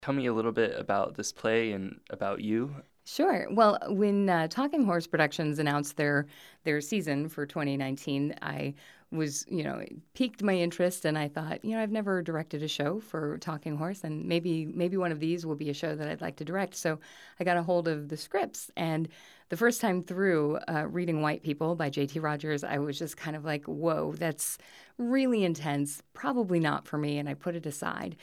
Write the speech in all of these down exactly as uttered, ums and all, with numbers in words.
Tell me a little bit about this play and about you. Sure. Well, when uh, Talking Horse Productions announced their their season for twenty nineteen, I was, you know, it piqued my interest, and I thought, you know, I've never directed a show for Talking Horse, and maybe maybe one of these will be a show that I'd like to direct. So I got a hold of the scripts, and the first time through uh, reading White People by J T. Rogers, I was just kind of like, whoa, that's really intense. Probably not for me, and I put it aside.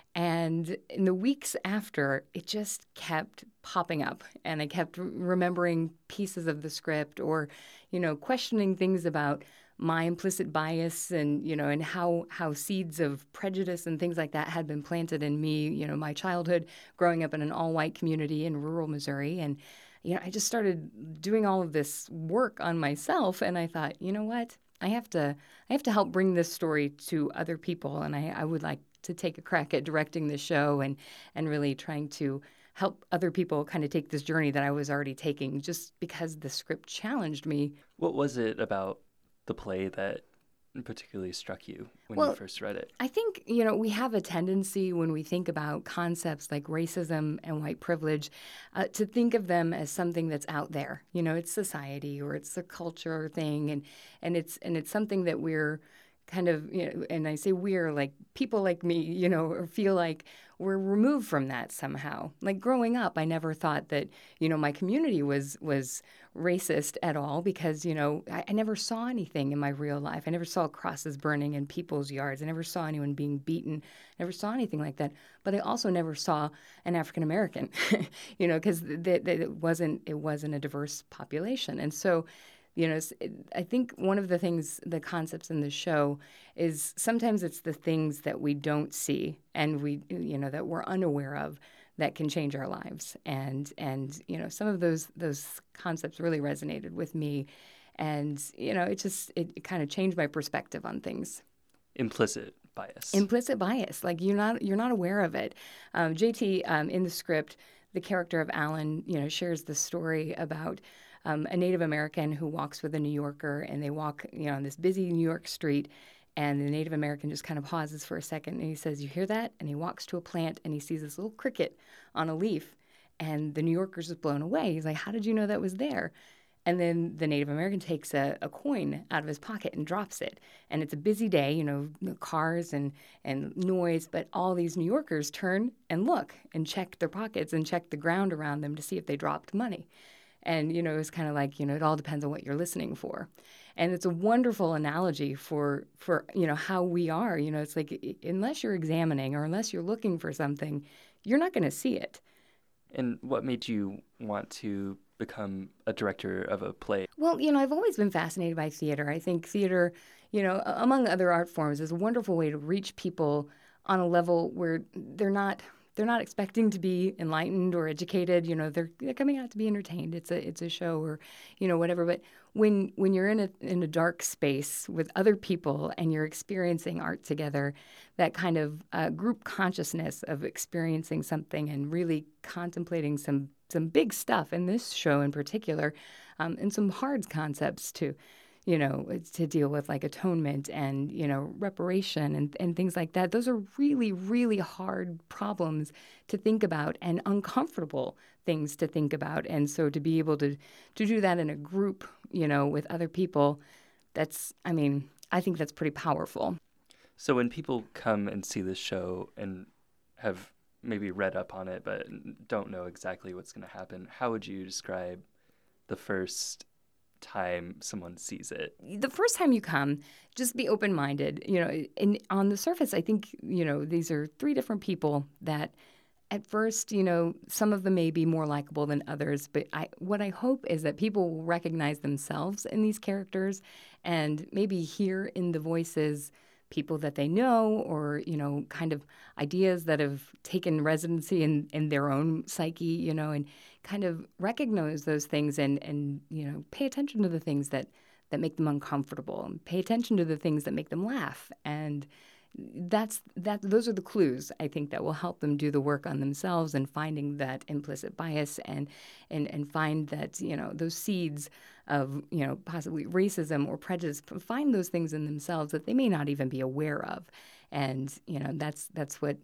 And in the weeks after, it just kept popping up. And I kept remembering pieces of the script or, you know, questioning things about my implicit bias and, you know, and how, how seeds of prejudice and things like that had been planted in me, you know, my childhood growing up in an all-white community in rural Missouri. And, you know, I just started doing all of this work on myself. And I thought, you know what? I have to I have to help bring this story to other people, and I, I would like to take a crack at directing the show and and really trying to help other people kind of take this journey that I was already taking just because the script challenged me. What was it about the play that particularly struck you when you Well, first read it? I think, you know, we have a tendency when we think about concepts like racism and white privilege uh, to think of them as something that's out there. You know, it's society or it's a culture thing, and and it's and it's something that we're kind of, you know, and I say we're like people like me, you know, or feel like we're removed from that somehow. Like growing up, I never thought that, you know, my community was was racist at all because, you know, I, I never saw anything in my real life. I never saw crosses burning in people's yards. I never saw anyone being beaten. I never saw anything like that. But I also never saw an African American, you know, because th- th- it wasn't it wasn't a diverse population. And so, you know, I think one of the things, the concepts in the show is sometimes it's the things that we don't see and we, you know, that we're unaware of that can change our lives. And, and you know, some of those those concepts really resonated with me. And, you know, it just, it, it kind of changed my perspective on things. Implicit bias. Implicit bias, like you're not you're not aware of it. Um, J T um, in the script, the character of Alan, you know, shares the story about um, a Native American who walks with a New Yorker, and they walk, you know, on this busy New York street, and the Native American just kind of pauses for a second, and he says, "You hear that?" And he walks to a plant, and he sees this little cricket on a leaf, and the New Yorker's just blown away. He's like, "How did you know that was there?" And then the Native American takes a, a coin out of his pocket and drops it. And it's a busy day, you know, cars and, and noise, but all these New Yorkers turn and look and check their pockets and check the ground around them to see if they dropped money. And, you know, it's kind of like, you know, it all depends on what you're listening for. And it's a wonderful analogy for, for you know, how we are. You know, it's like unless you're examining or unless you're looking for something, you're not going to see it. And what made you want to become a director of a play? Well, you know, I've always been fascinated by theater. I think theater, you know, among other art forms, is a wonderful way to reach people on a level where they're not they're not expecting to be enlightened or educated. You know, they're they're coming out to be entertained. It's a it's a show or, you know, whatever. But when when you're in a in a dark space with other people and you're experiencing art together, that kind of uh, group consciousness of experiencing something and really contemplating some some big stuff in this show in particular, um, and some hard concepts to, you know, to deal with, like atonement and, you know, reparation and, and things like that. Those are really, really hard problems to think about and uncomfortable things to think about. And so to be able to, to do that in a group, you know, with other people, that's, I mean, I think that's pretty powerful. So when people come and see this show and have maybe read up on it but don't know exactly what's going to happen, how would you describe the first time someone sees it? The first time you come, just be open-minded. You know, and on the surface, I think, you know, these are three different people that at first, you know, some of them may be more likable than others, but I, what I hope is that people will recognize themselves in these characters and maybe hear in the voices people that they know or, you know, kind of ideas that have taken residency in, in their own psyche, you know, and kind of recognize those things and, and, you know, pay attention to the things that, that make them uncomfortable and pay attention to the things that make them laugh. And that's that those are the clues, I think, that will help them do the work on themselves and finding that implicit bias and and and find that, you know, those seeds of, you know, possibly racism or prejudice, find those things in themselves that they may not even be aware of. And, you know, that's that's what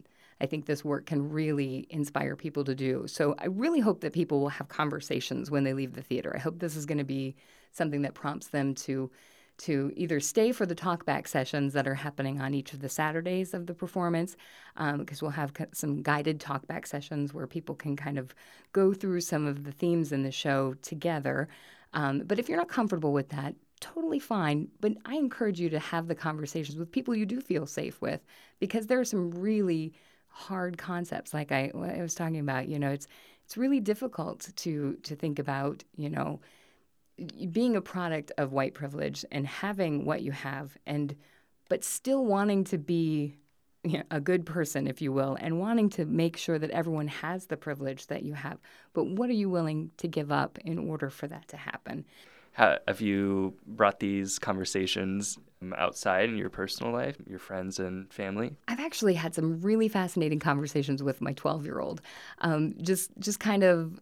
I think this work can really inspire people to do. So I really hope that people will have conversations when they leave the theater. I hope this is going to be something that prompts them to to either stay for the talkback sessions that are happening on each of the Saturdays of the performance, because um, we'll have some guided talkback sessions where people can kind of go through some of the themes in the show together. Um, but if you're not comfortable with that, totally fine. But I encourage you to have the conversations with people you do feel safe with, because there are some really hard concepts, like I, I was talking about. You know, it's it's really difficult to to think about, you know, being a product of white privilege and having what you have, and but still wanting to be, you know, a good person, if you will, and wanting to make sure that everyone has the privilege that you have. But what are you willing to give up in order for that to happen? How, have you brought these conversations outside in your personal life, your friends and family? I've actually had some really fascinating conversations with my twelve-year-old. Um, just, just kind of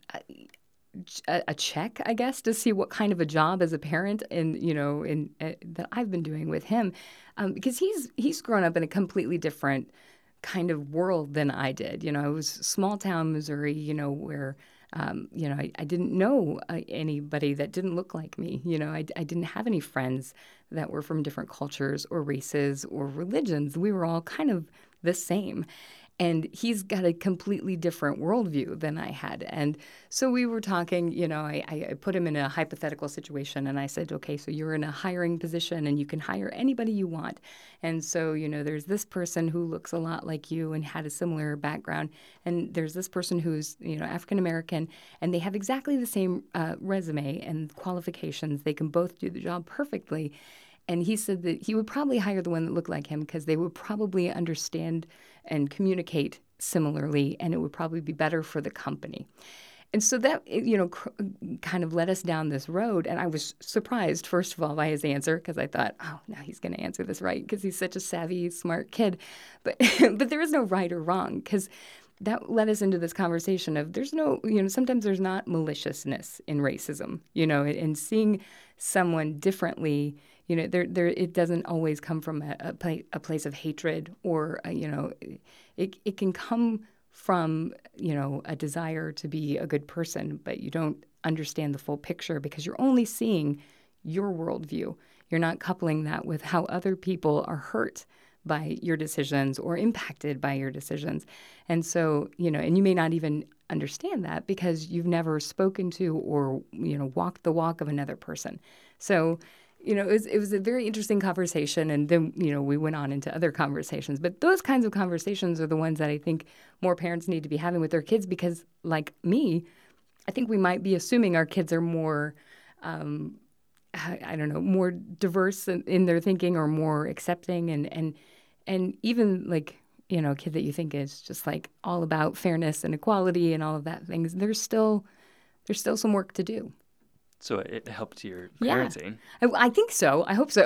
a, a check, I guess, to see what kind of a job as a parent and you know, in uh, that I've been doing with him, um, because he's he's grown up in a completely different kind of world than I did. You know, I was small town Missouri, you know, where Um, you know, I, I didn't know uh, anybody that didn't look like me. You know, I, I didn't have any friends that were from different cultures or races or religions. We were all kind of the same. And he's got a completely different worldview than I had. And so we were talking, you know, I, I put him in a hypothetical situation and I said, okay, so you're in a hiring position and you can hire anybody you want. And so, you know, there's this person who looks a lot like you and had a similar background. And there's this person who's, you know, African-American, and they have exactly the same uh, resume and qualifications. They can both do the job perfectly. And he said that he would probably hire the one that looked like him because they would probably understand and communicate similarly, and it would probably be better for the company. And so that, you know, cr- kind of led us down this road. And I was surprised, first of all, by his answer, because I thought, oh, now he's going to answer this right because he's such a savvy, smart kid. But but there is no right or wrong, because that led us into this conversation of there's no, you know, sometimes there's not maliciousness in racism, you know, and seeing someone differently. You know, there, there. It doesn't always come from a, a, pla- a place of hatred, or uh, you know, it it can come from, you know, a desire to be a good person, but you don't understand the full picture because you're only seeing your worldview. You're not coupling that with how other people are hurt by your decisions or impacted by your decisions, and so you know, and you may not even understand that because you've never spoken to or you know walked the walk of another person. So. You know, it was, it was a very interesting conversation, and then, you know, we went on into other conversations. But those kinds of conversations are the ones that I think more parents need to be having with their kids because, like me, I think we might be assuming our kids are more, um, I, I don't know, more diverse in, in their thinking or more accepting. And, and, and even, like, you know, a kid that you think is just, like, all about fairness and equality and all of that things, there's still there's still some work to do. So it helped your yeah. parenting. I, I think so. I hope so.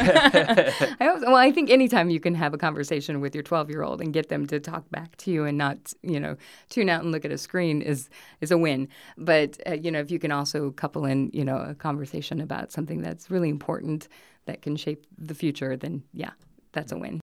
I hope so. Well, I think anytime you can have a conversation with your twelve-year-old and get them to talk back to you and not, you know, tune out and look at a screen is is a win. But, uh, you know, if you can also couple in, you know, a conversation about something that's really important that can shape the future, then, yeah, that's a win.